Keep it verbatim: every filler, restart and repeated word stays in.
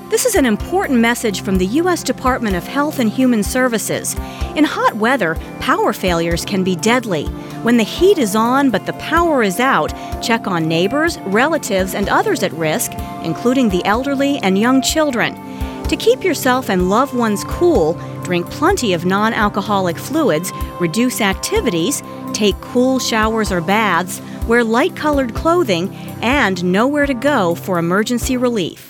This is an important message from the U S Department of Health and Human Services. In hot weather, power failures can be deadly. When the heat is on but the power is out, check on neighbors, relatives, and others at risk, including the elderly and young children. To keep yourself and loved ones cool, drink plenty of non-alcoholic fluids, reduce activities, take cool showers or baths, wear light-colored clothing, and know where to go for emergency relief.